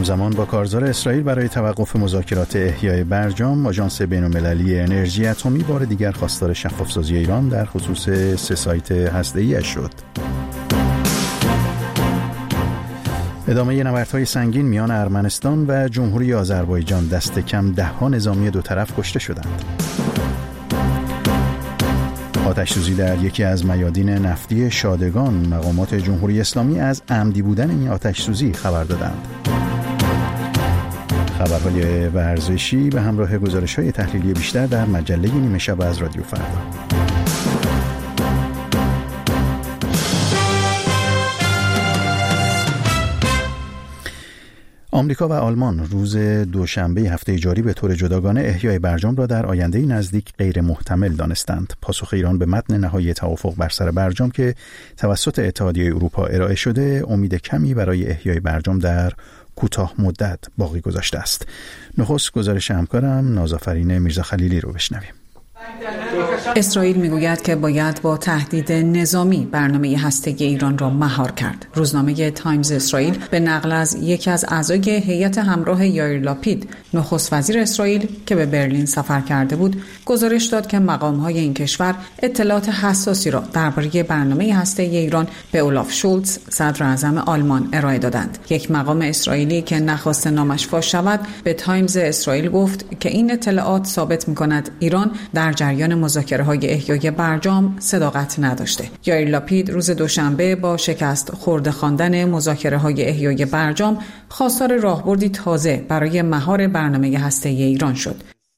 همزمان با کارزار اسرائیل برای توقف مذاکرات احیای برجام، آژانس بین‌المللی انرژی اتمی بار دیگر خواستار شفاف‌سازی ایران در خصوص 3 سایت هسته‌ای شد. ادامه نبردهای سنگین میان ارمنستان و جمهوری آذربایجان، دست کم 10 نظامی دو طرف کشته شدند. آتش‌سوزی در یکی از میادین نفتی شادگان، مقامات جمهوری اسلامی از عمدی بودن این آتش‌سوزی خبر دادند. خبرهای ورزشی به همراه گزارش‌های تحلیلی بیشتر در مجله نیمه شب از رادیو فردا. آمریکا و آلمان روز دوشنبه هفته جاری به طور جداگانه احیای برجام را در آینده نزدیک غیر محتمل دانستند. پاسخ ایران به متن نهایی توافق بر سر برجام که توسط اتحادیه اروپا ارائه شده، امید کمی برای احیای برجام در کوتاه مدت باقی گذاشته است. نخست گزارش همکارم نازآفرین میرزا خلیلی رو بشنویم. اسرائیل میگوید که باید با تهدید نظامی برنامه هسته‌ای ایران را مهار کرد. روزنامه تایمز اسرائیل به نقل از یکی از اعضای هیئت همراه یائیر لاپید، نخست وزیر اسرائیل که به برلین سفر کرده بود، گزارش داد که مقام‌های این کشور اطلاعات حساسی را درباره برنامه هسته‌ای ایران به اولاف شولتز، صدر اعظم آلمان، ارائه دادند. یک مقام اسرائیلی که نخواست نامش فاش شود، به تایمز اسرائیل گفت که این اطلاعات ثابت می‌کند ایران در جریان مذاکره‌های احیای برجام صداقت نداشته. یائیر لاپید روز دوشنبه با شکست خورده خواندن مذاکره‌های احیای برجام خواستار راهبردی تازه برای مهار برنامه هسته‌ای ایران شد.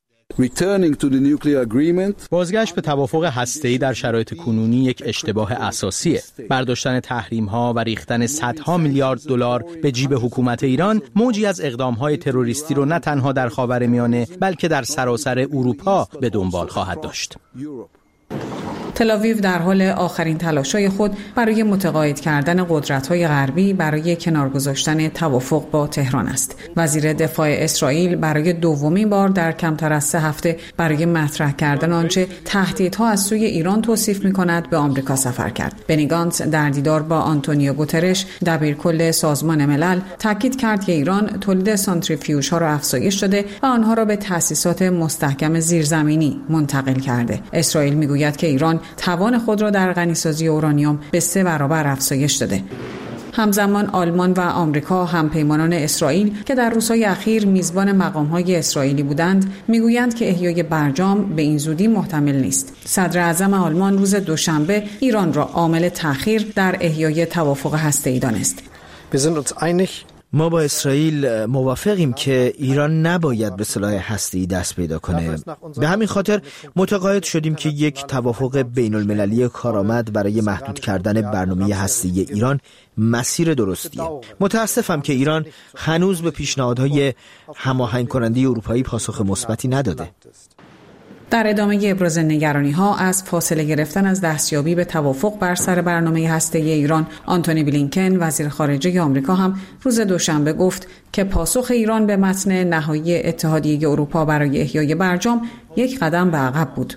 بازگشت به توافق هسته‌ای در شرایط کنونی یک اشتباه اساسیه. برداشتن تحریم‌ها و ریختن صدها میلیارد دلار به جیب حکومت ایران موجی از اقدام‌های تروریستی رو نه تنها در خاورمیانه بلکه در سراسر اروپا به دنبال خواهد داشت. تل‌آویو در حال آخرین تلاش‌های خود برای متقاعد کردن قدرت‌های غربی برای کنار گذاشتن توافق با تهران است. وزیر دفاع اسرائیل برای دومین بار در کمتر از 3 هفته برای مطرح کردن آنچه تهدیدها از سوی ایران توصیف می‌کند به آمریکا سفر کرد. بنی گانتز در دیدار با آنتونیو گوترش، دبیرکل سازمان ملل، تاکید کرد که ایران تولید سانتریفیوژها را افزایش داده و آنها را به تأسیسات مستحکم زیرزمینی منتقل کرده. اسرائیل می‌گوید که ایران توان خود را در غنیسازی اورانیوم به 3 برابر افزایش داده. همزمان آلمان و آمریکا، همپیمانان اسرائیل که در روزهای اخیر میزبان مقام‌های اسرائیلی بودند، میگویند که احیای برجام به این زودی محتمل نیست. صدر اعظم آلمان روز دوشنبه ایران را عامل تأخیر در احیای توافق هسته‌ای دانست. ما با اسرائیل موافقیم که ایران نباید به سلاح هسته‌ای دست پیدا کنه. به همین خاطر متقاعد شدیم که یک توافق بین‌المللی کارآمد برای محدود کردن برنامه هسته‌ای ایران مسیر درستیه. متاسفم که ایران هنوز به پیشنهادهای هماهنگ کننده اروپایی پاسخ مثبتی نداده. در ادامه ابراز نگرانی‌ها از فاصله گرفتن از دستیابی به توافق بر سر برنامه هسته‌ای ایران، آنتونی بلینکن وزیر خارجه آمریکا هم روز دوشنبه گفت که پاسخ ایران به متن نهایی اتحادیه اروپا برای احیای برجام یک قدم به عقب بود.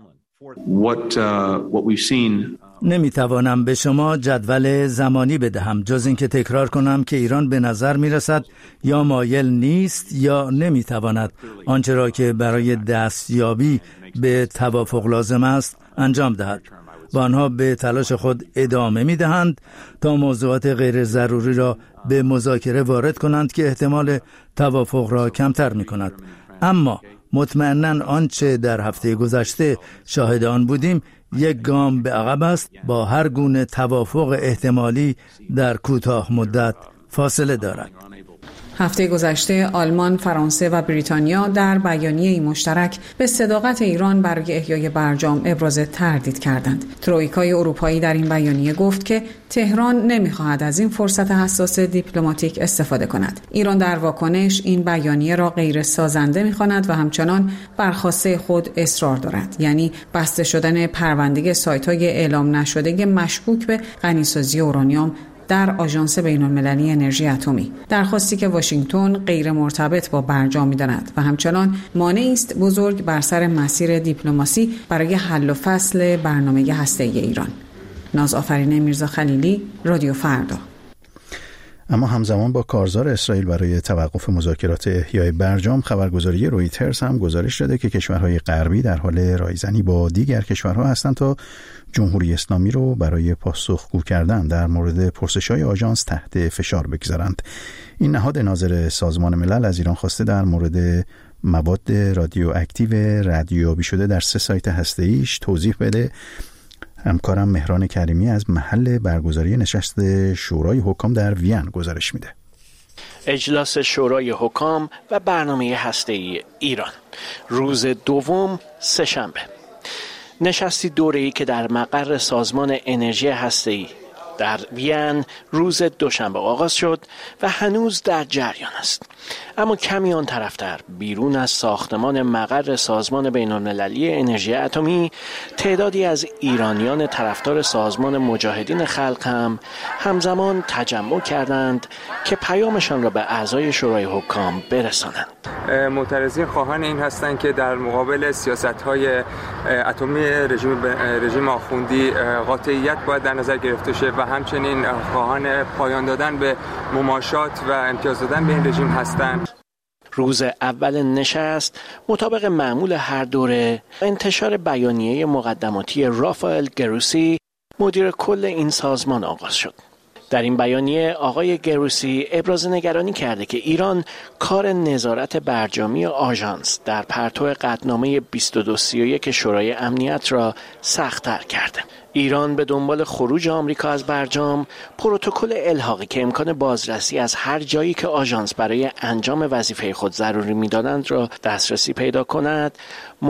نمیتوانم به شما جدول زمانی بدهم جز اینکه تکرار کنم که ایران به نظر میرسد یا مایل نیست یا نمیتواند آنچه را که برای دستیابی به توافق لازم است انجام دهد و آنها به تلاش خود ادامه میدهند تا موضوعات غیر ضروری را به مذاکره وارد کنند که احتمال توافق را کمتر میکند. اما مطمئناً آنچه در هفته گذشته شاهد آن بودیم یک گام به عقب است. با هر گونه توافق احتمالی در کوتاه مدت فاصله دارد. هفته گذشته آلمان، فرانسه و بریتانیا در بیانیه‌ای مشترک به صداقت ایران برای احیای برجام ابراز تردید کردند. ترویکای اروپایی در این بیانیه گفت که تهران نمی‌خواهد از این فرصت حساس دیپلماتیک استفاده کند. ایران در واکنش این بیانیه را غیر سازنده می‌خواند و همچنان بر خواسته خود اصرار دارد، یعنی بسته شدن پرونده سایت‌های اعلام نشده مشکوک به غنیسازی اورانیوم در آژانس بین‌المللی انرژی اتمی، درخواستی که واشنگتن غیر مرتبط با برجام می‌داند و همچنان مانعی است بزرگ بر سر مسیر دیپلماسی برای حل و فصل برنامه هسته‌ای ایران. نازآفرین میرزا خلیلی، رادیو فردا. اما همزمان با کارزار اسرائیل برای توقف مذاکرات احیای برجام، خبرگزاری رویترز هم گزارش داده که کشورهای غربی در حال رایزنی با دیگر کشورها هستند تا جمهوری اسلامی رو برای پاسخگو کردن در مورد پرسش‌های آژانس تحت فشار بگذارند. این نهاد ناظر سازمان ملل از ایران خواسته در مورد مواد رادیواکتیو ردیابی شده در 3 سایت هسته‌ایش توضیح بده. همکارم مهران کریمی از محل برگزاری نشست شورای حکام در وین گزارش میده. اجلاس شورای حکام و برنامه هسته‌ای ایران، روز دوم، سه‌شنبه. نشستی دوره‌ای که در مقر سازمان انرژی هسته‌ای در وین روز دوشنبه آغاز شد و هنوز در جریان است. اما کمی آن طرفتر بیرون از ساختمان مقر سازمان بین‌المللی انرژی اتمی، تعدادی از ایرانیان طرفدار سازمان مجاهدین خلق هم همزمان تجمع کردند که پیامشان را به اعضای شورای حکام برسانند. معترضین خواهان این هستند که در مقابل سیاست‌های اتمی رژیم آخوندی قاطعیت باید در نظر گرفته شه و همچنین خواهان پایان دادن به مماشات و امتیاز دادن به این رژیم هستند. روز اول نشست مطابق معمول هر دوره انتشار بیانیه مقدماتی رافائل گروسی، مدیر کل این سازمان آغاز شد. در این بیانیه آقای گروسی ابراز نگرانی کرده که ایران کار نظارت برجامی آژانس در پرتو قطعنامه 2231 شورای امنیت را سخت‌تر کرده. ایران به دنبال خروج آمریکا از برجام، پروتکل الحاقی که امکان بازرسی از هر جایی که آژانس برای انجام وظیفه خود ضروری می‌دانند را دسترسی پیدا کند،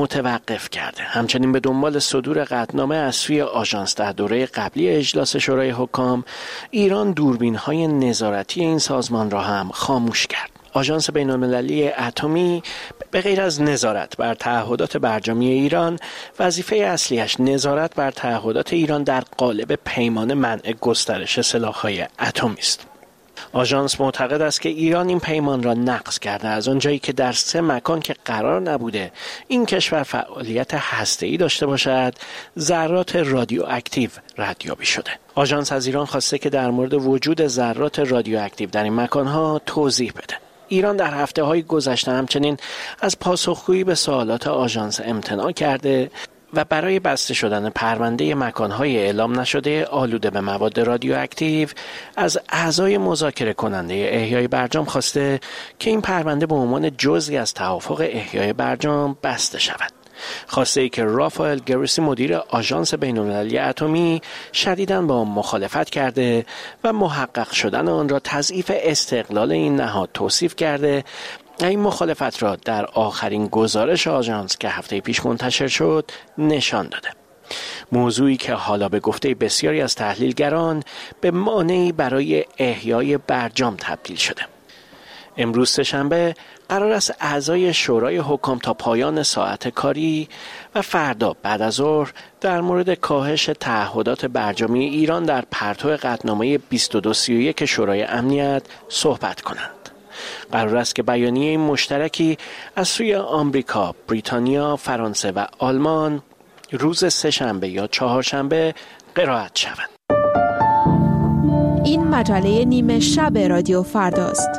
متوقف کرده. همچنین به دنبال صدور قطعنامه از سوی آژانس در دوره قبلی اجلاس شورای حکام، ایران دوربین‌های نظارتی این سازمان را هم خاموش کرد. آژانس بین‌المللی اتمی به غیر از نظارت بر تعهدات برجامی ایران، وظیفه اصلیش نظارت بر تعهدات ایران در قالب پیمان منع گسترش سلاح‌های اتمی است. آژانس معتقد است که ایران این پیمان را نقض کرده، از آنجایی که در 3 مکان که قرار نبوده این کشور فعالیت هسته‌ای داشته باشد، ذرات رادیواکتیو ردیابی شده. آژانس از ایران خواسته که در مورد وجود ذرات رادیواکتیو در این مکان‌ها توضیح بده. ایران در هفته‌های گذشته همچنین از پاسخگویی به سوالات آژانس امتناع کرده و برای بسته شدن پرونده مکان‌های اعلام نشده آلوده به مواد رادیواکتیو از اعضای مذاکره کننده احیای برجام خواسته که این پرونده به عنوان جزئی از توافق احیای برجام بسته شود. خواسته ای که رافائل گروسی مدیر آژانس بین‌المللی اتمی شدیداً با آن مخالفت کرده و محقق شدن آن را تضعیف استقلال این نهاد توصیف کرده. این مخالفت را در آخرین گزارش آژانس که هفته پیش منتشر شد نشان داده. موضوعی که حالا به گفته بسیاری از تحلیلگران به مانعی برای احیای برجام تبدیل شده. امروز سه‌شنبه قرار است اعضای شورای حکام تا پایان ساعت کاری و فردا بعد از ظهر در مورد کاهش تعهدات برجامی ایران در پرتو قطعنامه 2231 شورای امنیت صحبت کنند. قرار است که بیانیه مشترکی از سوی آمریکا، بریتانیا، فرانسه و آلمان روز سه‌شنبه یا چهارشنبه قرائت شود. این مجله نیمه شب رادیو فرداست.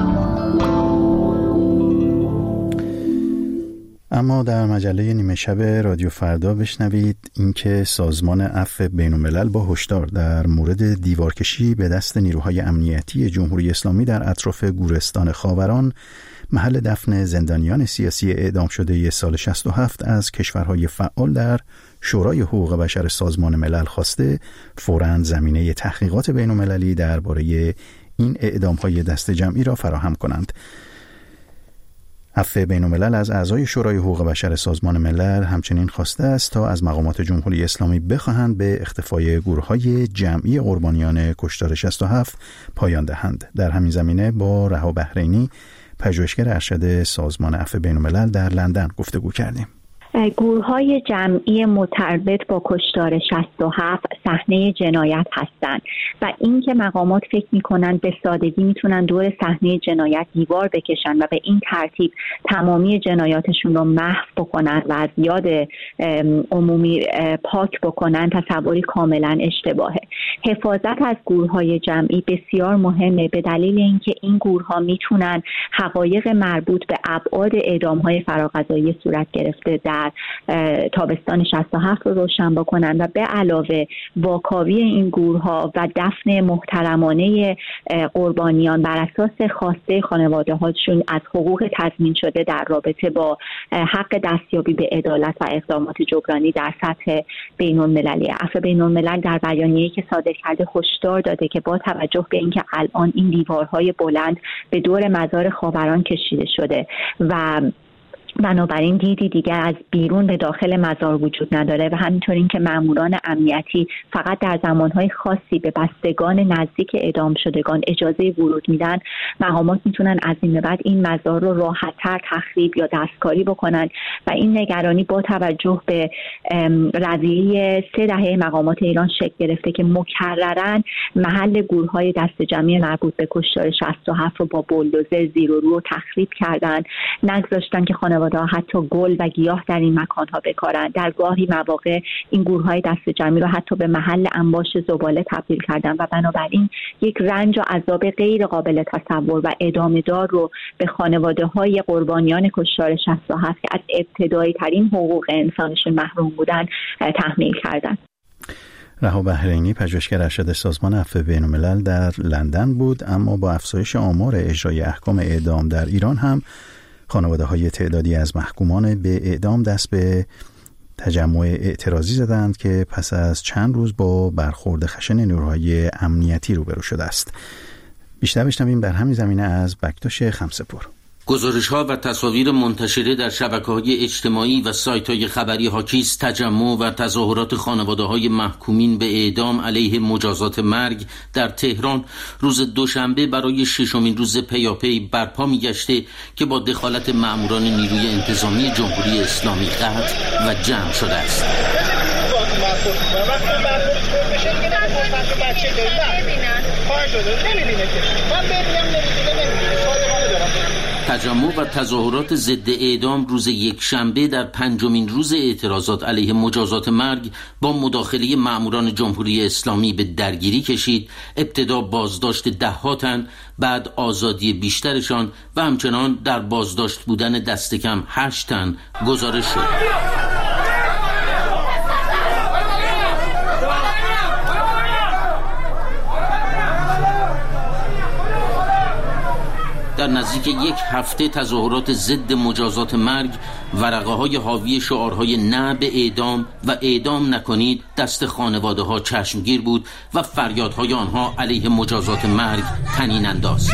اما در مجله نیمه شب رادیو فردا بشنوید اینکه سازمان عفو بین‌الملل با هشدار در مورد دیوارکشی به دست نیروهای امنیتی جمهوری اسلامی در اطراف گورستان خاوران، محل دفن زندانیان سیاسی اعدام شده سال 67 از کشورهای فعال در شورای حقوق بشر سازمان ملل خواسته فوراً زمینه تحقیقات بین‌المللی درباره این اعدام‌های دست جمعی را فراهم کنند. عفو بین‌الملل از اعضای شورای حقوق بشر سازمان ملل همچنین خواسته است تا از مقامات جمهوری اسلامی بخواهند به اختفای گروه‌های جمعی قربانیان کشتار 67 پایان دهند. در همین زمینه با رها بحرینی، پژوهشگر ارشد سازمان عفو بین‌الملل در لندن گفتگو کردیم. گروه‌های جمعی مرتبط با کشتار 67 صحنه جنایت هستند و اینکه مقامات فکر می‌کنند به سادگی میتونن دور صحنه جنایت دیوار بکشن و به این ترتیب تمامی جنایاتشون رو محو بکنن و از یاد عمومی پاک بکنن، تصوری کاملا اشتباهه. حفاظت از گورهای جمعی بسیار مهمه، به دلیل اینکه این گورها میتونن حقایق مربوط به ابعاد اعدام‌های فراقضایی صورت گرفته در تابستان 67 رو روشن بکنن و به علاوه واکاوی این گورها و دفن محترمانه قربانیان بر اساس خواسته خانواده‌هاشون از حقوق تضمین شده در رابطه با حق دستیابی به عدالت و اقدامات جبرانی در سطح بین‌المللی. عفو بین‌الملل در بیانیه‌ای که صادر کرده هشدار داده که با توجه به اینکه الان این دیوارهای بلند به دور مزار خاوران کشیده شده و بنابراین دیدی دیگر از بیرون به داخل مزار وجود نداره و همینطور این که ماموران امنیتی فقط در زمانهای خاصی به بستگان نزدیک اعدام شدگان اجازه ورود میدن، مقامات میتونن از این به بعد این مزار رو راحت‌تر تخریب یا دستکاری بکنن و این نگرانی با توجه به قضیه 3 دهه مقامات ایران شکل گرفته که مکرراً محل گورهای دست جمعی مربوط به کشتار 67 رو با بولدوزر زیر و رو تخریب کردن، نگذاشتن که خانواده حتی گل و گیاه در این مکانها بکارن. در گاهی مواقع این گورهای دست جمعی رو حتی به محل انباش زباله تبدیل کردن و بنابراین یک رنج و عذاب غیر قابل تصور و ادامه دار رو به خانواده های قربانیان کشتار 67 که از ابتدایی ترین حقوق انسانشون محروم بودن تحمیل کردن. رها بحرینی، پژوهشگر ارشد سازمان عفو بین‌الملل در لندن بود. اما با افزایش آمار اجرای احکام اعدام در ایران هم خانواده‌های تعدادی از محکومان به اعدام دست به تجمع اعتراضی زدند که پس از چند روز با برخورد خشن نیروهای امنیتی روبرو شده است. بیشتر بشنویم در همین زمینه از بکتاش خمسه‌پور. گزارش‌ها و تصاویر منتشره در شبکه‌های اجتماعی و سایت‌های خبری حاکی از تجمع و تظاهرات خانواده‌های محکومین به اعدام علیه مجازات مرگ در تهران روز دوشنبه برای 6مین روز پیاپی برپا می‌گشته که با دخالت مأموران نیروی انتظامی جمهوری اسلامی قطع و جمع شده است. تجمع و تظاهرات ضد اعدام روز یکشنبه در 5مین روز اعتراضات علیه مجازات مرگ با مداخله مأموران جمهوری اسلامی به درگیری کشید. ابتدا بازداشت 10 تن، بعد آزادی بیشترشان و همچنان در بازداشت بودن دست کم 8 تن گزارش شد. در نزدیک 1 هفته تظاهرات ضد مجازات مرگ، ورقه‌های حاوی شعارهای نه به اعدام و اعدام نکنید دست خانواده‌ها چشمگیر بود و فریادهای آنها علیه مجازات مرگ طنین انداز.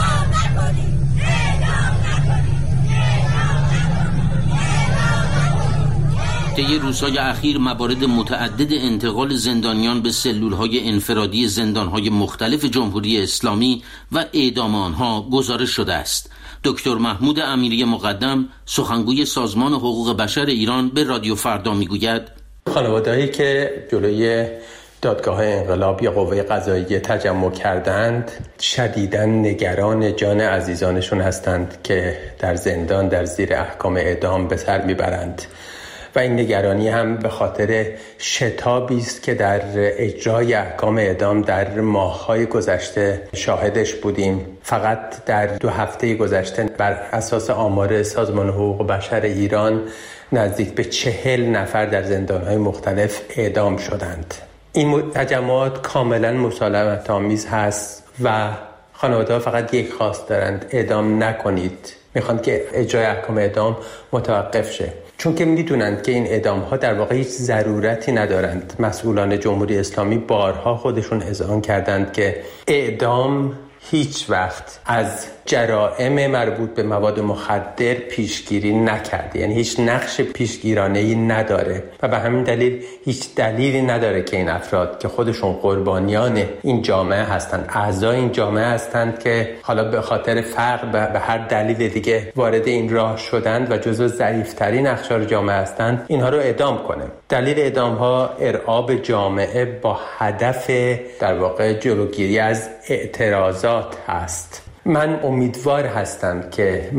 طی روزهای اخیر موارد متعدد انتقال زندانیان به سلولهای انفرادی زندانهای مختلف جمهوری اسلامی و اعدام آنها گزارش شده است. دکتر محمود امیری مقدم، سخنگوی سازمان حقوق بشر ایران، به رادیو فردا میگوید خانواده‌ای که جلوی دادگاه انقلاب یا قوه قضاییه تجمع کردند شدیداً نگران جان عزیزانشون هستند که در زندان در زیر احکام اعدام به سر میبرند و این نگرانی هم به خاطر شتابی است که در اجرای احکام اعدام در ماه‌های گذشته شاهدش بودیم. فقط در 2 هفته گذشته بر اساس آمار سازمان حقوق بشر ایران نزدیک به 40 نفر در زندان‌های مختلف اعدام شدند. این تجمعات کاملا مسالمت‌آمیز هست و خانواده‌ها فقط یک خواست دارند: اعدام نکنید. میخوان که اجرای احکام اعدام متوقف شه، چون که میدونند که این اعدام‌ها در واقع هیچ ضرورتی ندارند. مسئولان جمهوری اسلامی بارها خودشون اذعان کردند که اعدام هیچ وقت از جرائم مربوط به مواد مخدر پیشگیری نکرده، یعنی هیچ نقش پیشگیرانه‌ای نداره و به همین دلیل هیچ دلیلی نداره که این افراد که خودشون قربانیان این جامعه هستند، اعضای این جامعه هستند که حالا به خاطر فقر به هر دلیل دیگه وارد این راه شدند و جزو ضعیف‌ترین اقشار جامعه هستند، اینها رو اعدام کنه. دلیل اعدام‌ها ارعاب جامعه با هدف در واقع جلوگیری از اعتراضات هست. من امیدوار هستم که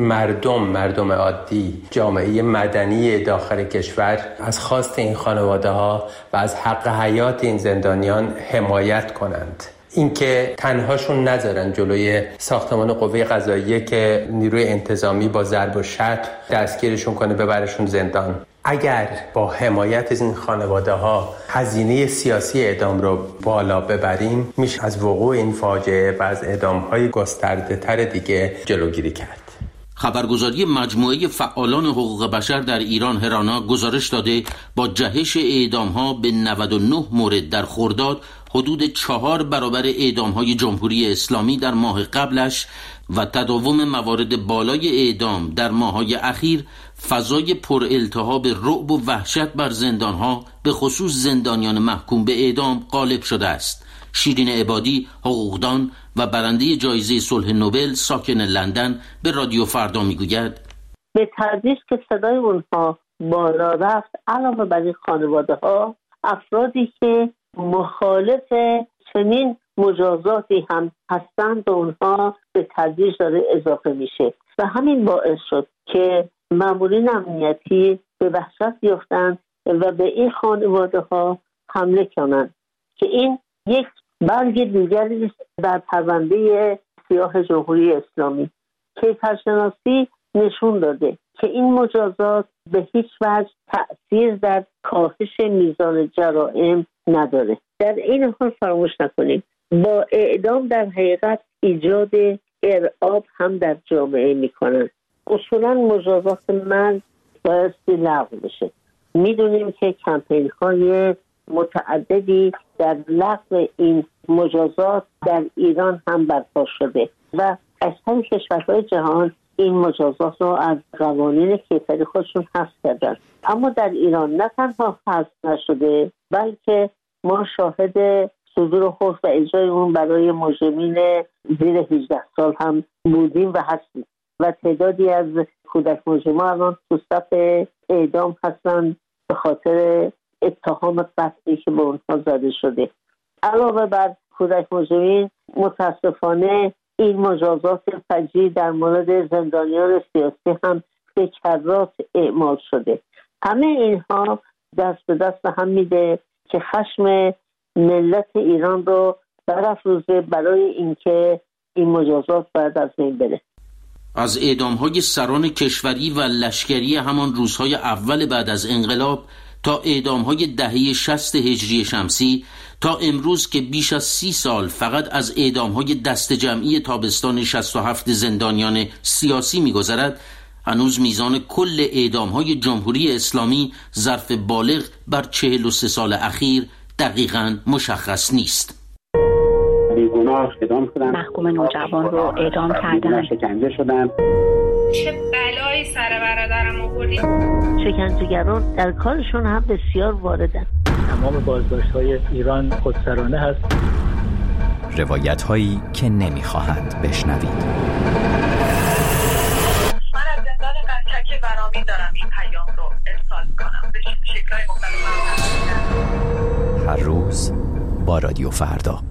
مردم عادی، جامعه مدنی داخل کشور از خواست این خانواده ها و از حق حیات این زندانیان حمایت کنند. اینکه تنهاشون نذارن جلوی ساختمان قوه قضاییه که نیروی انتظامی با ضرب و شتم دستگیرشون کنه ببرشون زندان. اگر با حمایت از این خانواده ها هزینه سیاسی اعدام رو بالا ببریم، میشه از وقوع این فاجعه و از اعدام‌های گسترده تر دیگه جلوگیری کرد. خبرگزاری مجموعه فعالان حقوق بشر در ایران هرانا گزارش داده با جهش اعدام‌ها به 99 مورد در خرداد، حدود 4 برابر اعدام‌های جمهوری اسلامی در ماه قبلش و تداوم موارد بالای اعدام در ماه‌های اخیر، فضای پر التهاب رعب و وحشت بر زندان‌ها به خصوص زندانیان محکوم به اعدام غالب شده است. شیرین عبادی، حقوقدان و برنده جایزه صلح نوبل ساکن لندن، به رادیو فردا میگوید به تدریج که صدای اونها بالا رفت، علاوه بر این خانواده‌ها، افرادی که مخالف چنین مجازاتی هم هستند و اونها به تدریج داره اضافه میشه و همین باعث شد که مامورین امنیتی به وحشت بیفتند و به این خانواده‌ها حمله کنند که این یک برگ دیگری در پرونده سیاه جمهوری اسلامی. کیفرشناسی نشون داده که این مجازات به هیچ وجه تأثیر در کاهش میزان جرائم نداره. در این حال فراموش نکنیم با اعدام در حقیقت ایجاد ارعاب هم در جامعه میکنن. اصولا مجازات مرگ باید لغو بشه. میدونیم که کمپین های متعددی در لغو این مجازات در ایران هم برپا شده و اکثر کشورهای جهان این مجازات رو از قوانین کیفری خودشون حذف کردن، اما در ایران نه تنها حذف نشده بلکه ما شاهد صدور حکم و اجرای اون برای مجرمین زیر 18 سال هم بودیم و هستیم و تعدادی از کودک مجرمان الان تو صف اعدام هستن به خاطر اتهام قتلی که به اونها زده شده. علاوه بر کودک مجرمین، متاسفانه این مجازات فجیع در مورد زندانیان سیاسی هم به کرات اعمال شده. همه اینها دست به دست هم میده که خشم ملت ایران رو برافروزه برای اینکه این مجازات باید از بین بره. از اعدام‌های سران کشوری و لشکری همان روزهای اول بعد از انقلاب تا اعدام‌های دهه 60 هجری شمسی تا امروز که بیش از 30 سال فقط از اعدام‌های دست جمعی تابستان 67 زندانیان سیاسی می‌گذرد، هنوز میزان کل اعدام‌های جمهوری اسلامی ظرف بالغ بر 43 سال اخیر دقیقاً مشخص نیست. بیگناه اعدام شدن، محکوم نوجوان رو اعدام کردن، شکنجه شدن. چه بلایی سر برادرم آوردی؟ شکنجهگران در کارشون هم بسیار واردن. تمام بازداشت‌های ایران خودسرانه هست. روایت‌هایی که نمی‌خواهند بشنوید. من از زندان قزچک برامی دارم این پیام رو ارسال کنم به شکل‌های مختلف. هر روز با رادیو فردا.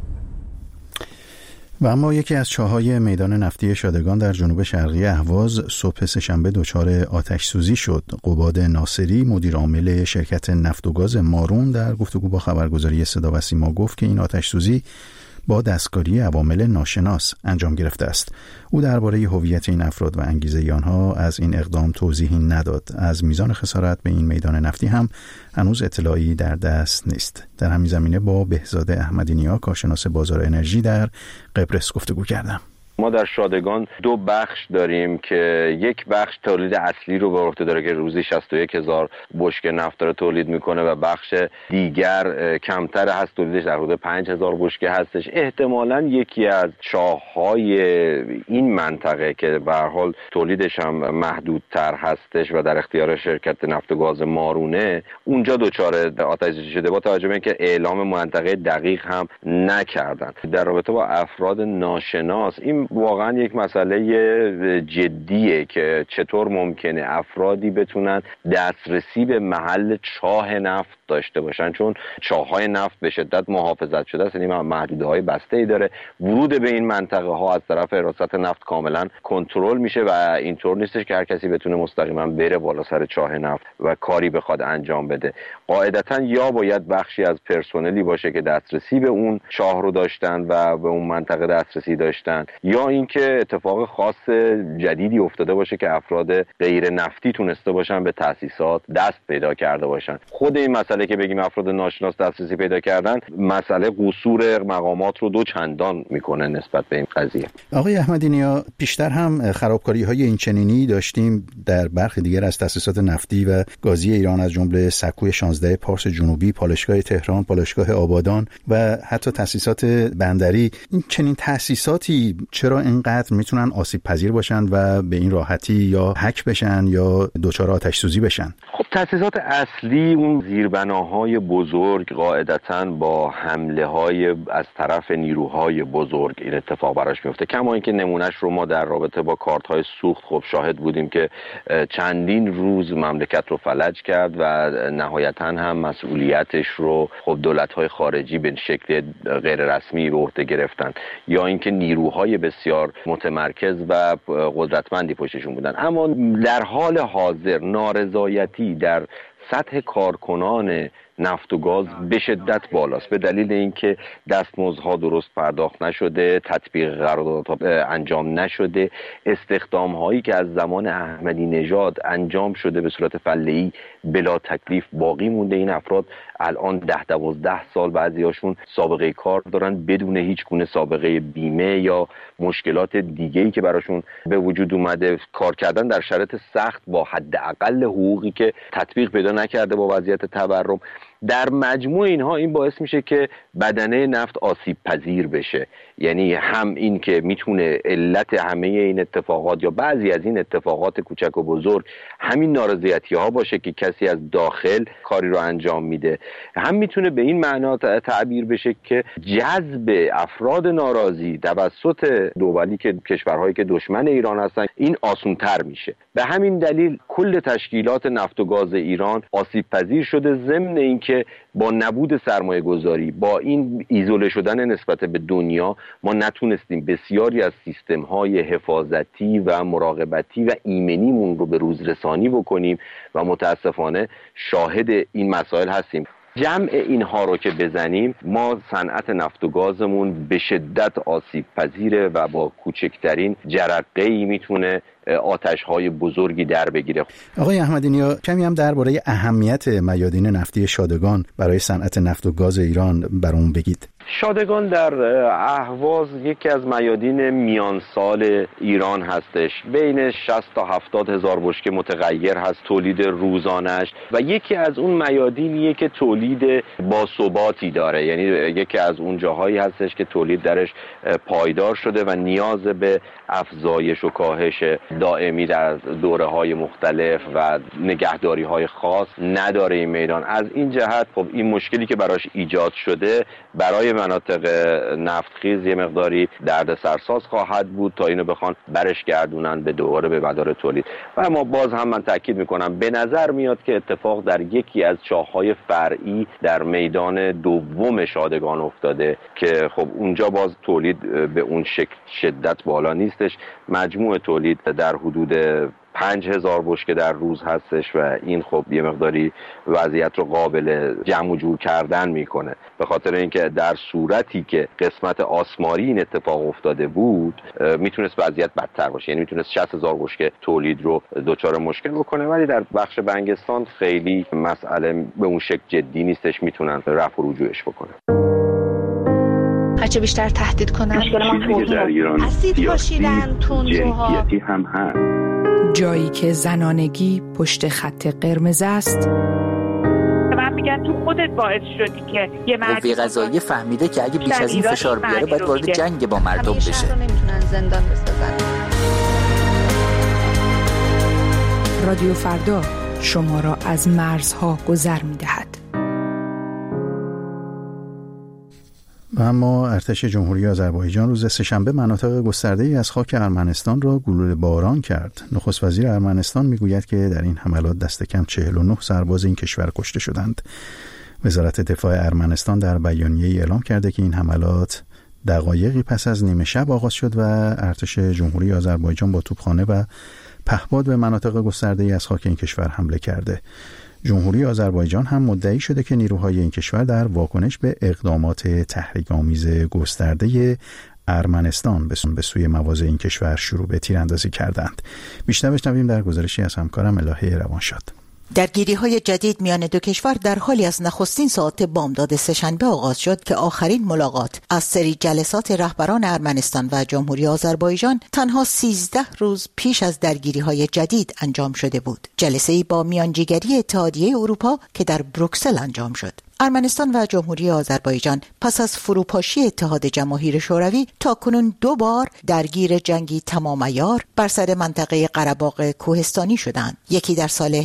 و اما یکی از چاه‌های میدان نفتی شادگان در جنوب شرقی اهواز صبح سه‌شنبه دچار آتش سوزی شد. قباد ناصری، مدیر عامل شرکت نفت و گاز مارون، در گفتگو با خبرگزاری صدا و سیما گفت که این آتش سوزی با دستکاری عوامل ناشناس انجام گرفته است. او درباره هویت این افراد و انگیزه آنها از این اقدام توضیحی نداد. از میزان خسارت به این میدان نفتی هم هنوز اطلاعی در دست نیست. در همین زمینه با بهزاد احمدی نیا، کارشناس بازار انرژی در قبرس، گفتگو کردم. ما در شادگان 2 بخش داریم که یک بخش تولید اصلی رو به عهده داره که روزی 61,000 بشکه نفت داره تولید میکنه و بخش دیگر کمتر هست، تولیدش در حدود 5,000 بشکه هستش. احتمالاً یکی از چاه‌های این منطقه که به هر حال تولیدش هم محدودتر هستش و در اختیار شرکت نفت و گاز مارونه، اونجا دچار آتش سوزی شده با توجه به اینکه اعلام منطقه دقیق هم نکردن. در رابطه با افراد ناشناس، این هم واقعا یک مسئله جدیه که چطور ممکنه افرادی بتونن دسترسی به محل چاه نفت داشته باشن، چون چاه‌های نفت به شدت محافظت شده است، یعنی محدوده‌های بسته‌ای داره. ورود به این منطقه ها از طرف حراست نفت کاملا کنترل میشه و اینطور نیستش که هر کسی بتونه مستقیما بره بالا سر چاه نفت و کاری بخواد انجام بده. قاعدتاً یا باید بخشی از پرسنلی باشه که دسترسی به اون چاه رو داشتن و به اون منطقه دسترسی داشتن، یا اینکه اتفاق خاص جدیدی افتاده باشه که افراد غیر نفتی تونسته باشن به تأسیسات دست پیدا کرده باشن. خود این مسئله که بگیم افراد ناشناس دسترسی پیدا کردن، مسئله قصور مقامات رو دو چندان میکنه نسبت به این قضیه. آقای احمدی نیا، بیشتر هم خرابکاری‌های این چنینی داشتیم در برخی دیگر از تأسیسات نفتی و گازی ایران، از جمله سکوی 16 پارس جنوبی، پالایشگاه تهران، پالایشگاه آبادان و حتی تأسیسات بندری. این چنین تأسیساتی چرا اینقدر میتونن آسیب پذیر باشن و به این راحتی یا هک بشن یا دچار آتش سوزی بشن؟ خب تأسیسات اصلی، اون زیربناهای بزرگ، قاعدتاً با حمله‌های از طرف نیروهای بزرگ این اتفاق براش میفته. کما اینکه نمونهش رو ما در رابطه با کارت‌های سوخت خب شاهد بودیم که چندین روز مملکت رو فلج کرد و نهایتاً هم مسئولیتش رو خب دولت‌های خارجی به شکل غیر رسمی به عهده گرفتن، یا اینکه نیروهای بسیار متمرکز و قدرتمندی پشتشون بودن. اما در حال حاضر نارضایتی در سطح کارکنان نفت و گاز به شدت بالاست، به دلیل اینکه دستمزدها درست پرداخت نشده، تطبیق قراردادها انجام نشده، استخدام هایی که از زمان احمدی نژاد انجام شده به صورت فله‌ای بلا تکلیف باقی مونده. این افراد الان 10-12 سال بعضیاشون سابقه کار دارن بدون هیچ گونه سابقه بیمه یا مشکلات دیگه‌ای که براشون به وجود اومده. کار کردن در شرایط سخت با حداقل حقوقی که تطبیق پیدا نکرده با وضعیت تورم. در مجموع اینها این باعث میشه که بدنه نفت آسیب پذیر بشه. یعنی هم این که میتونه علت همه این اتفاقات یا بعضی از این اتفاقات کوچک و بزرگ همین نارضایتی ها باشه که کسی از داخل کاری رو انجام میده، هم میتونه به این معنا تعبیر بشه که جذب افراد ناراضی توسط دولی که کشورهایی که دشمن ایران هستن این آسان‌تر میشه. به همین دلیل کل تشکیلات نفت و گاز ایران آسیب پذیر شده، ضمن اینکه با نبود سرمایه گذاری، با این ایزوله شدن نسبت به دنیا، ما نتونستیم بسیاری از سیستم های حفاظتی و مراقبتی و ایمنیمون رو به روز رسانی بکنیم و متاسفانه شاهد این مسائل هستیم. جمع اینها رو که بزنیم، ما صنعت نفت و گازمون به شدت آسیب پذیره و با کوچکترین جرقه‌ای میتونه آتش‌های بزرگی در بگیره. آقای احمدی نیا، کمی هم درباره اهمیت میادین نفتی شادگان برای صنعت نفت و گاز ایران برامون بگید. شادگان در اهواز یکی از میادین میان سال ایران هستش. بین 60 تا 70 هزار بشکه متغیر هست تولید روزانش و یکی از اون میادینیه که تولید باثباتی داره. یعنی یکی از اون جاهایی هستش که تولید درش پایدار شده و نیاز به افزایش و کاهش دائمی در دوره‌های مختلف و نگهداری‌های خاص نداره این میدان. از این جهت خب این مشکلی که براش ایجاد شده برای مناطق نفتخیز یه مقداری دردسرساز خواهد بود تا اینو بخوان برش گردونن به دوباره به مدار تولید. و اما باز هم من تاکید میکنم به نظر میاد که اتفاق در یکی از چاه‌های فرعی در میدان دوم شادگان افتاده که خب اونجا باز تولید به اون شدت بالا نیستش. مجموع تولید در حدود 5000 بشکه در روز هستش و این خب یه مقداری وضعیت رو قابل جمع و جور کردن میکنه، به خاطر اینکه در صورتی که قسمت آسماری این اتفاق افتاده بود میتونست وضعیت بدتر باشه، یعنی میتونست 60000 بشکه تولید رو دچار مشکل بکنه، ولی در بخش بنگستان خیلی مسئله به اون شکل جدی نیستش، میتونن رفع و رجوعش بکنن. هرچه بیشتر تهدید کنن در ایران اسید پاشیدن، تندروها هم هست. جایی که زنانگی پشت خط قرمز است. من میگن تو خودت باعث شدی که یه مردی قضایی فهمیده که اگه بیش از این فشار بیاره باید وارد جنگ با مردم بشه. نمیتونن زندان بسازن. رادیو فردا شما را از مرزها گذر میدهد. و اما ارتش جمهوری آذربایجان روز سه‌شنبه مناطق گسترده‌ای از خاک ارمنستان را گلوله باران کرد. نخست وزیر ارمنستان میگوید که در این حملات دست کم 49 سرباز این کشور کشته شدند. وزارت دفاع ارمنستان در بیانیه‌ای اعلام کرده که این حملات دقایقی پس از نیمه شب آغاز شد و ارتش جمهوری آذربایجان با توپخانه و پهپاد به مناطق گسترده‌ای از خاک این کشور حمله کرده. جمهوری آذربایجان هم مدعی شده که نیروهای این کشور در واکنش به اقدامات تحریک‌آمیز گسترده ارمنستان به سوی مواضع این کشور شروع به تیراندازی کردند. بیشتر بشنویم در گزارشی از همکارم الهه روانشاد. درگیری‌های جدید میان دو کشور در حالی از نخستین ساعات بامداد سه‌شنبه آغاز شد که آخرین ملاقات از سری جلسات رهبران ارمنستان و جمهوری آذربایجان تنها 13 روز پیش از درگیری‌های جدید انجام شده بود. جلسه‌ای با میانجیگری اتحادیه اروپا که در بروکسل انجام شد. ارمنستان و جمهوری آذربایجان پس از فروپاشی اتحاد جماهیر شوروی تاکنون 2 بار درگیر جنگی تمام عیار بر سر منطقه قره‌باغ کوهستانی شدند. یکی در سال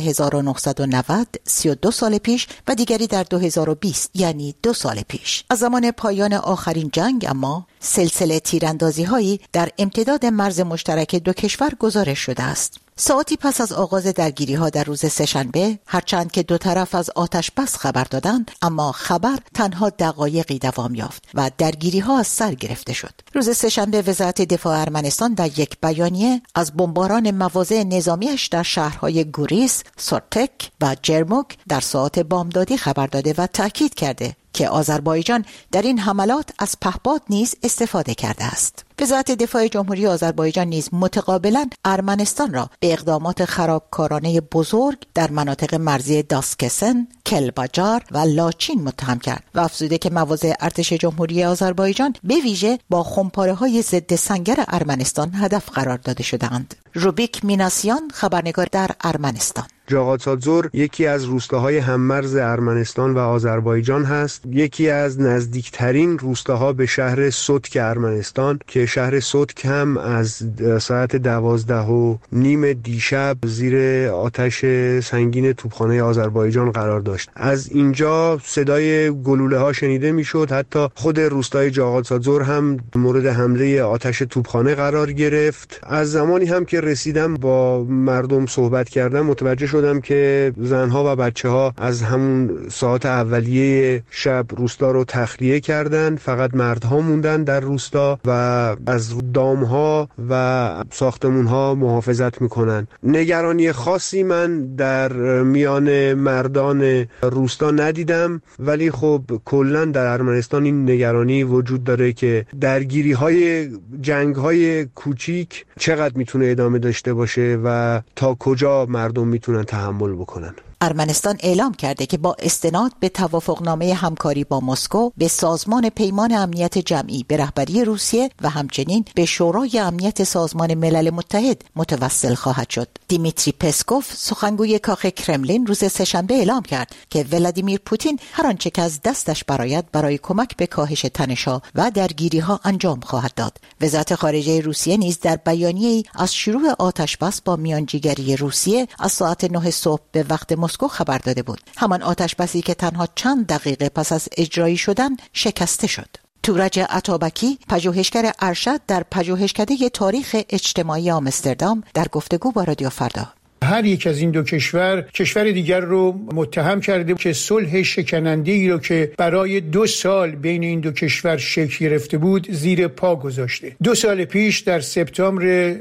1990 32 سال پیش و دیگری در 2020 یعنی 2 سال پیش. از زمان پایان آخرین جنگ اما سلسله تیراندازی‌هایی در امتداد مرز مشترک دو کشور گزارش شده است. ساعتی پس از آغاز درگیری‌ها در روز سه‌شنبه، هرچند که دو طرف از آتش بس خبر دادند، اما خبر تنها دقایقی دوام یافت و درگیری‌ها از سر گرفته شد. روز سه‌شنبه وزارت دفاع ارمنستان در یک بیانیه از بمباران مواضع نظامیش در شهرهای گوریس، سورتک و جرموک در ساعات بامدادی خبر داده و تاکید کرده که آذربایجان در این حملات از پهپاد نیز استفاده کرده است. وزارت دفاع جمهوری آذربایجان نیز متقابلا ارمنستان را به اقدامات خرابکارانه بزرگ در مناطق مرزی داسکسن، کلباجار و لاچین متهم کرد و افزوده که مواضع ارتش جمهوری آذربایجان به ویژه با خمپاره‌های ضد سنگر ارمنستان هدف قرار داده شده‌اند. روبیک میناسیان، خبرنگار در ارمنستان. جاغاتسادزور یکی از روستاهای هممرز ارمنستان و آذربایجان هست. یکی از نزدیکترین روستاها به شهر سوتک ارمنستان که شهر سوتک هم از ساعت 12:30 دیشب زیر آتش سنگین توپخانه آذربایجان قرار داشت. از اینجا صدای گلوله ها شنیده میشد. حتی خود روستای جاغاتسادزور هم مورد حمله آتش توپخانه قرار گرفت. از زمانی هم که رسیدم با مردم صحبت کردم متوجه شدم که زنها و بچه‌ها از همون ساعات اولیه شب روستا رو تخلیه کردن. فقط مردها موندن در روستا و از دامها و ساختمونها محافظت میکنن. نگرانی خاصی من در میان مردان روستا ندیدم، ولی خب کلا در ارمنستان این نگرانی وجود داره که درگیری‌های جنگ‌های کوچیک چقدر میتونه ادامه داشته باشه و تا کجا مردم میتونن تحمل بکنن. ارمنستان اعلام کرده که با استناد به توافقنامه همکاری با مسکو به سازمان پیمان امنیت جمعی به رهبری روسیه و همچنین به شورای امنیت سازمان ملل متحد متوسل خواهد شد. دیمیتری پسکوف، سخنگوی کاخ کرملین، روز سه‌شنبه اعلام کرد که ولادیمیر پوتین هر آنچه که از دستش برآید برای کمک به کاهش تنش‌ها و درگیری‌ها انجام خواهد داد. وزارت خارجه روسیه نیز در بیانیه‌ای از شروع آتش‌بس با میانجیگری روسیه از ساعت 9 صبح به وقت مسکو خبر داده بود. همان آتش‌بسی که تنها چند دقیقه پس از اجرایی شدن شکسته شد. تورج عطابکی، پژوهشگر ارشد در پژوهشکده تاریخ اجتماعی آمستردام، در گفتگو با رادیو فردا: هر یک از این دو کشور دیگر رو متهم کرده که صلح شکننده‌ای رو که برای 2 سال بین این دو کشور شکل گرفته بود زیر پا گذاشته. 2 سال پیش در سپتامبر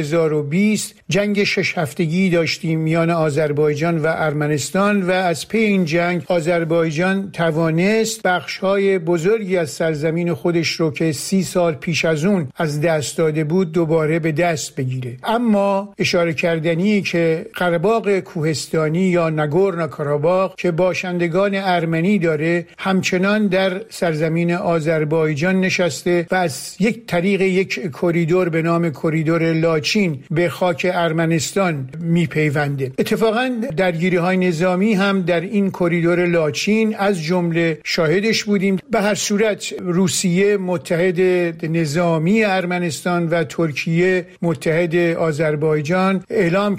2020 جنگ 6 هفتگی داشتیم میان آذربایجان و ارمنستان و از پی این جنگ آذربایجان توانست بخش‌های بزرگی از سرزمین خودش رو که 30 سال پیش از اون از دست داده بود دوباره به دست بگیره. اما اشاره کردنی که قره‌باغ کوهستانی یا ناگورنو کاراباغ که باشندگان ارمنی داره همچنان در سرزمین آذربایجان نشسته و از یک طریق یک کریدور به نام کریدور لاچین به خاک ارمنستان میپیونده. اتفاقا درگیری‌های نظامی هم در این کریدور لاچین از جمله شاهدش بودیم. به هر صورت روسیه متحد نظامی ارمنستان و ترکیه متحد آذربایجان اعلام کردند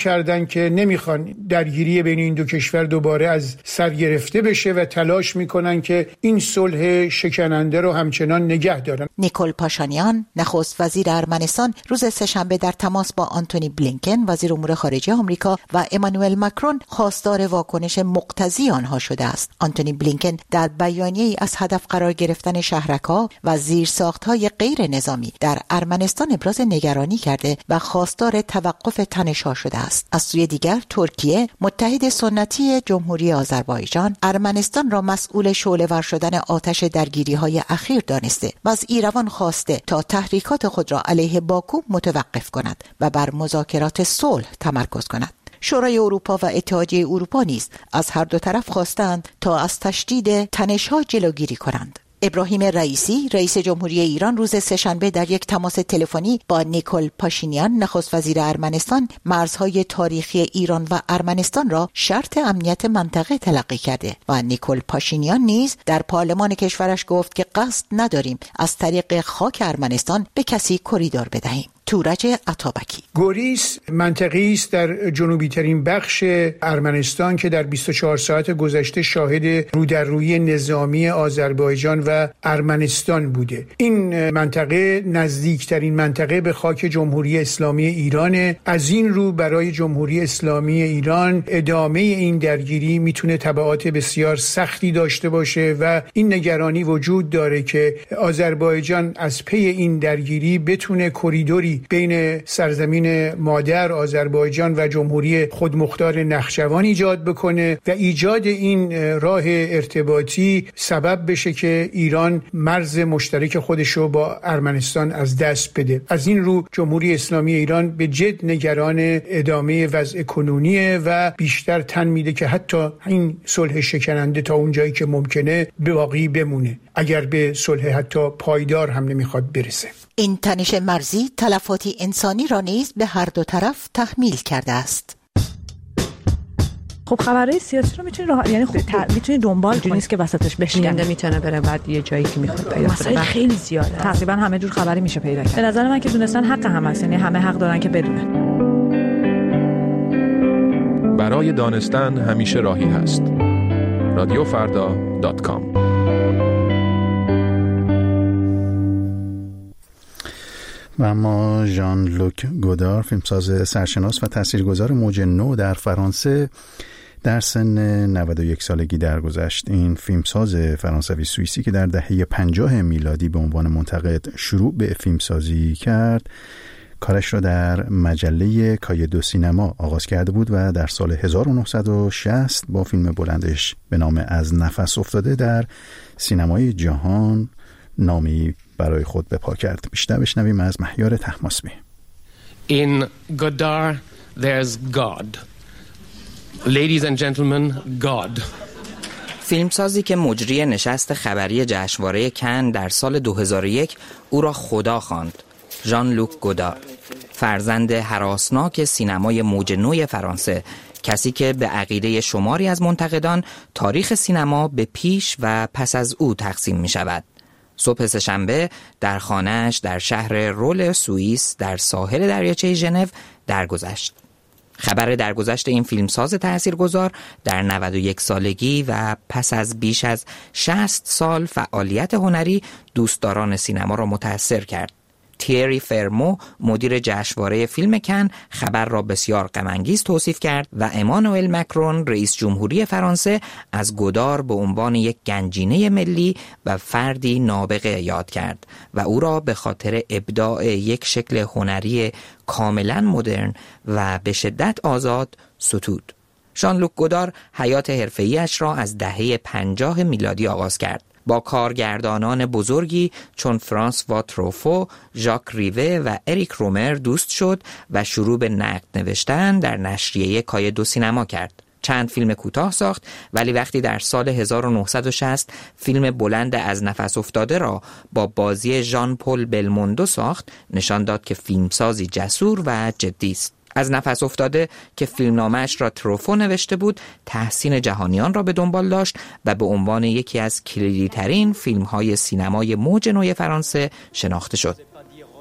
هستن که نمیخوان درگیری بین این دو کشور دوباره از سر گرفته بشه و تلاش میکنن که این صلح شکننده رو همچنان نگه دارن. نیکول پاشانیان نخست وزیر ارمنستان روز سه‌شنبه در تماس با آنتونی بلینکن وزیر امور خارجه آمریکا و امانوئل ماکرون خواستار واکنش مقتضی آنها شده است. آنتونی بلینکن در بیانیه‌ای از هدف قرار گرفتن شهرک‌ها و زیرساخت‌های غیر نظامی در ارمنستان ابراز نگرانی کرده و خواستار توقف تنش‌ها شده است. از سوی دیگر ترکیه متحد سنتی جمهوری آذربایجان ارمنستان را مسئول شعله‌ور شدن آتش درگیری‌های اخیر دانسته و از ایروان خواسته تا تحریکات خود را علیه باکو متوقف کند و بر مذاکرات صلح تمرکز کند. شورای اروپا و اتحادیه اروپا نیز از هر دو طرف خواستند تا از تشدید تنش‌ها جلوگیری کنند. ابراهیم رئیسی رئیس جمهوری ایران روز سه‌شنبه در یک تماس تلفنی با نیکول پاشینیان نخست وزیر ارمنستان مرزهای تاریخی ایران و ارمنستان را شرط امنیت منطقه تلقی کرده و نیکول پاشینیان نیز در پارلمان کشورش گفت که قصد نداریم از طریق خاک ارمنستان به کسی کریدور بدهیم. تورج عطابکی. گوریس منطقه‌ای است در جنوبی ترین بخش ارمنستان که در 24 ساعت گذشته شاهد رودررویی نظامی آذربایجان و ارمنستان بوده. این منطقه نزدیکترین منطقه به خاک جمهوری اسلامی ایران. از این رو برای جمهوری اسلامی ایران ادامه این درگیری میتونه تبعات بسیار سختی داشته باشه و این نگرانی وجود داره که آذربایجان از پی این درگیری بتونه کریدوری بین سرزمین مادر آذربایجان و جمهوری خودمختار نخجوان ایجاد بکنه و ایجاد این راه ارتباطی سبب بشه که ایران مرز مشترک خودش رو با ارمنستان از دست بده. از این رو جمهوری اسلامی ایران به جد نگران ادامه وضع کنونیه و بیشتر تن میده که حتی این صلح شکننده تا اون جایی که ممکنه باقی بمونه، اگر به صلح حتی پایدار هم نمیخواد برسه. این تنش مرزی تلفاتی انسانی را نیز به هر دو طرف تحمیل کرده است. خب خبرهای سیاسی رو میتونی یعنی میتونی دنبال کنی، نیست که وسطش بشکنه، میتونه بره بعد یه جایی که میخواد پیدا کنه. مسائل خیلی زیاده، تقریبا همه جور خبری میشه پیدا کرد. به نظر من که دونستن حق هم هست، یعنی همه حق دارن که بدونن. برای دانستن همیشه راهی هست. رادیوفردا.com. و اما ژان لوک گودار، فیلمساز سرشناس و تاثیرگذار موج نو در فرانسه، در سن 91 سالگی درگذشت. این فیلمساز فرانسوی سوئیسی که در دهه 50 میلادی به عنوان منتقد شروع به فیلمسازی کرد، کارش را در مجله کایه دو سینما آغاز کرده بود و در سال 1960 با فیلم بلندش به نام از نفس افتاده در سینمای جهان نامی برای خود به پا کرد. بیشتر بشنویم از مهیار طهماسبی. In Godard there's God. Ladies and gentlemen, God. فیلمسازی که مجری نشست خبری جشنواره کن در سال 2001 او را خدا خواند، ژان لوک گودار، فرزند هراسناک سینمای موج نو فرانسه، کسی که به عقیده شماری از منتقدان تاریخ سینما به پیش و پس از او تقسیم می شود. صبح سه‌شنبه در خانه‌اش در شهر رول سوئیس در ساحل دریاچه ژنو درگذشت. خبر درگذشت این فیلمساز تاثیرگذار در 91 سالگی و پس از بیش از 60 سال فعالیت هنری دوستداران سینما را متأثر کرد. تیری فرمو، مدیر جشنواره فیلم کن، خبر را بسیار غم‌انگیز توصیف کرد و امانوئل ماکرون، رئیس جمهوری فرانسه، از گودار به عنوان یک گنجینه ملی و فردی نابغه یاد کرد و او را به خاطر ابداع یک شکل هنری کاملا مدرن و به شدت آزاد ستود. ژان لوک گودار حیات حرفه‌ایش را از دهه 50 میلادی آغاز کرد. با کارگردانان بزرگی چون فرانسوا تروفو، ژاک ریوه و اریک رومر دوست شد و شروع به نقد نوشتن در نشریه کایه دو سینما کرد. چند فیلم کوتاه ساخت، ولی وقتی در سال 1960 فیلم بلند از نفس افتاده را با بازی ژان پل بلموندو ساخت، نشان داد که فیلمسازی جسور و جدی است. از نفس افتاده که فیلمنامه‌اش را تروفو نوشته بود، تحسین جهانیان را به دنبال داشت و به عنوان یکی از کلیدی‌ترین فیلم‌های سینمای موج نو فرانسه شناخته شد.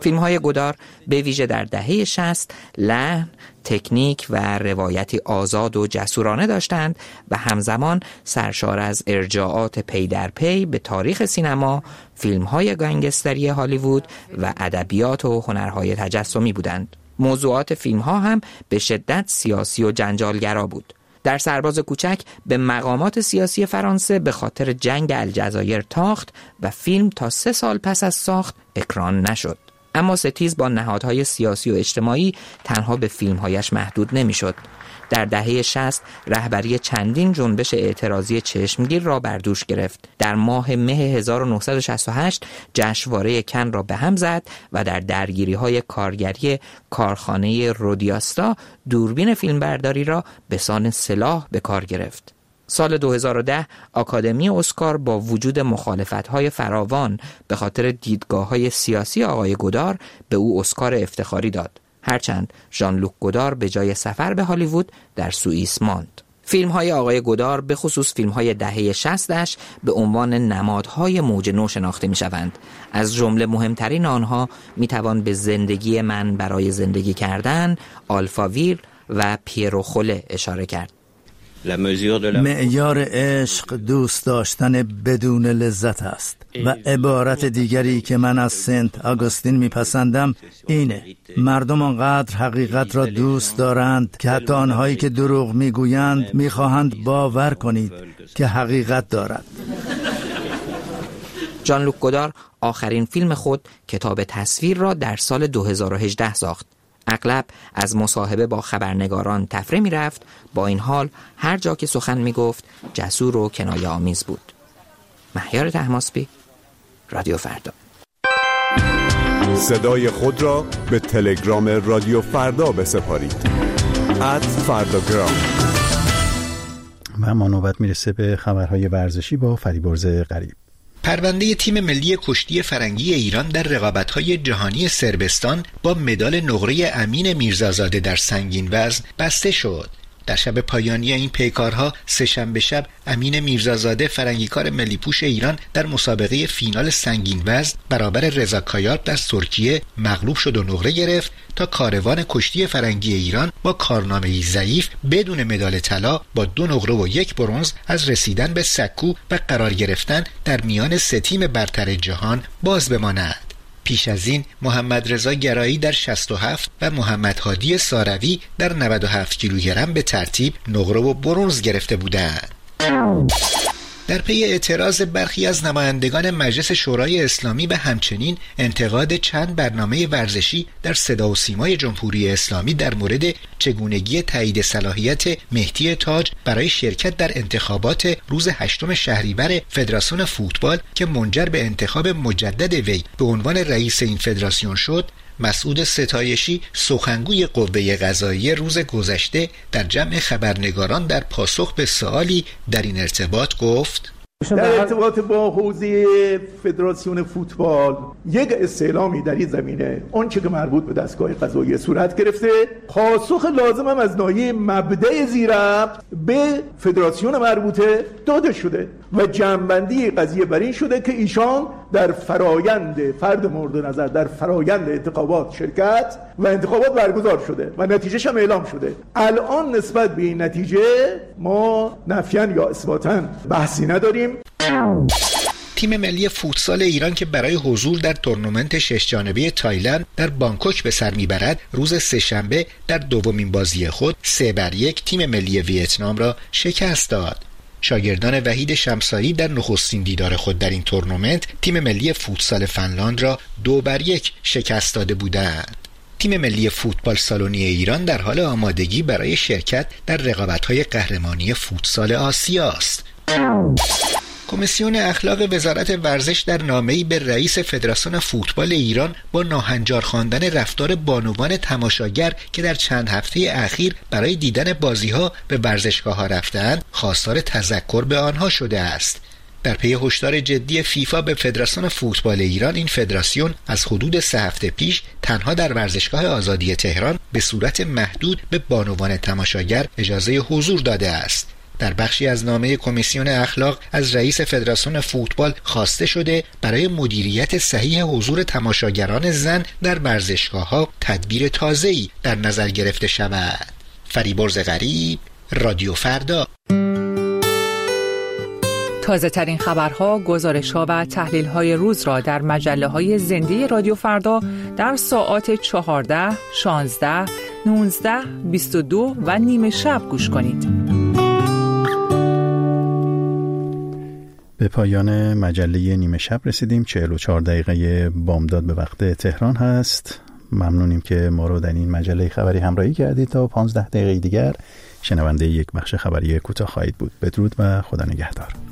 فیلم‌های گودار به ویژه در دهه 60 لحن، تکنیک و روایتی آزاد و جسورانه داشتند و همزمان سرشار از ارجاعات پی در پی به تاریخ سینما، فیلم‌های گنگستری هالیوود و ادبیات و هنرهای تجسمی بودند. موضوعات فیلم‌ها هم به شدت سیاسی و جنجالگرا بود. در سرباز کوچک به مقامات سیاسی فرانسه به خاطر جنگ الجزایر تاخت و فیلم تا 3 سال پس از ساخت اکران نشد. اما ستیز با نهادهای سیاسی و اجتماعی تنها به فیلمهایش محدود نمیشد. در دهه 60 رهبری چندین جنبش اعتراضی چشمگیر را بر دوش گرفت. در ماه مه 1968 جشنواره کن را به هم زد و در درگیری‌های کارگری کارخانه رودیاستا دوربین فیلمبرداری را به سان سلاح به کار گرفت. سال 2010 آکادمی اسکار با وجود مخالفت‌های فراوان به خاطر دیدگاه‌های سیاسی آقای گودار به او اسکار افتخاری داد. هرچند ژان لوک گودار به جای سفر به هالیوود در سوئیس ماند. فیلم‌های آقای گودار به خصوص فیلم‌های دهه 60 به عنوان نمادهای موج نو شناخته می‌شوند. از جمله مهمترین آنها می‌توان به زندگی من برای زندگی کردن، آلفاویر و پیرو خوله اشاره کرد. معیار عشق دوست داشتن بدون لذت است و عبارت دیگری که من از سنت آگوستین میپسندم اینه: مردم آنقدر حقیقت را دوست دارند که حتی آنهایی که دروغ میگویند میخواهند باور کنید که حقیقت دارد. ژان لوک گودار آخرین فیلم خود کتاب تصویر را در سال 2018 ساخت. اغلب از مصاحبه با خبرنگاران تفره می رفت، با این حال هر جا که سخن می گفت جسور و کنایه آمیز بود. مهیار طهماسبی، رادیو فردا. صدای خود را به تلگرام رادیو فردا بسپارید. @فرداگرام. و ما نوبت میرسه به خبرهای ورزشی با فریبرز غریب. پرونده تیم ملی کشتی فرنگی ایران در رقابت‌های جهانی صربستان با مدال نقره امین میرزازاده در سنگین وزن بسته شد. در شب پایانی این پیکارها سه‌شنبه شب امین میرزازاده فرنگیکار ملی پوش ایران در مسابقه فینال سنگین وزن برابر رضا کایارپ در ترکیه مغلوب شد و نقره گرفت تا کاروان کشتی فرنگی ایران با کارنامه‌ای ضعیف بدون مدال طلا با 2 نقره و 1 برنز از رسیدن به سکو و قرار گرفتن در میان 3 تیم برتر جهان باز بماند. پیش از این محمد رضا گرایی در 67 و محمد هادی ساروی در 97 کیلوگرم به ترتیب نقره و برنز گرفته بودند. در پی اعتراض برخی از نمایندگان مجلس شورای اسلامی و همچنین انتقاد چند برنامه ورزشی در صدا و سیمای جمهوری اسلامی در مورد چگونگی تایید صلاحیت مهدی تاج برای شرکت در انتخابات روز 8 شهریور فدراسیون فوتبال که منجر به انتخاب مجدد وی به عنوان رئیس این فدراسیون شد، مسعود ستایشی سخنگوی قوه قضاییه روز گذشته در جمع خبرنگاران در پاسخ به سوالی در این ارتباط گفت: در ارتباط با حوزه فدراسیون فوتبال یک استعلامی در این زمینه آنچه که مربوط به دستگاه قضاییه صورت گرفته، پاسخ لازم هم از ناحیه مبدأ زیربط به فدراسیون مربوطه داده شده و جمع‌بندی قضیه بر این شده که ایشان در فرایند فرد مورد نظر در فرایند انتخابات شرکت و انتخابات برگزار شده و نتیجهش هم اعلام شده. الان نسبت به این نتیجه ما نفیاً یا اثباتاً بحثی نداریم. تیم ملی فوتسال ایران که برای حضور در تورنمنت 6 جانبه تایلند در بانکوک به سر میبرد، روز سه‌شنبه در دومین بازی خود 3-1 تیم ملی ویتنام را شکست داد. شاگردان وحید شمسایی در نخستین دیدار خود در این تورنمنت تیم ملی فوتسال فنلاند را 2-1 شکست داده بودند. تیم ملی فوتبال سالونی ایران در حال آمادگی برای شرکت در رقابت‌های قهرمانی فوتسال آسیا است. کمیسیون اخلاق وزارت ورزش در نامه‌ای به رئیس فدراسیون فوتبال ایران با ناهنجار خواندن رفتار بانوان تماشاگر که در چند هفته اخیر برای دیدن بازی‌ها به ورزشگاه‌ها رفتند، خواستار تذکر به آنها شده است. در پی هشدار جدی فیفا به فدراسیون فوتبال ایران، این فدراسیون از حدود 3 هفته پیش تنها در ورزشگاه آزادی تهران به صورت محدود به بانوان تماشاگر اجازه حضور داده است. در بخشی از نامه کمیسیون اخلاق از رئیس فدراسیون فوتبال خواسته شده برای مدیریت صحیح حضور تماشاگران زن در ورزشگاه‌ها تدبیر تازه‌ای در نظر گرفته شود. فریبرز غریب، رادیو فردا. تازه ترین خبرها، گزارش‌ها و تحلیل‌های روز را در مجله‌های زنده رادیو فردا در ساعات 14، 16، 19، 22 و نیمه شب گوش کنید. به پایان مجله نیمه شب رسیدیم. 44 دقیقه بامداد به وقت تهران هست. ممنونیم که ما رو در این مجله خبری همراهی کردید. تا 15 دقیقه دیگر شنونده یک بخش خبری کوتاه خواهید بود. بدرود و خدا نگهدار.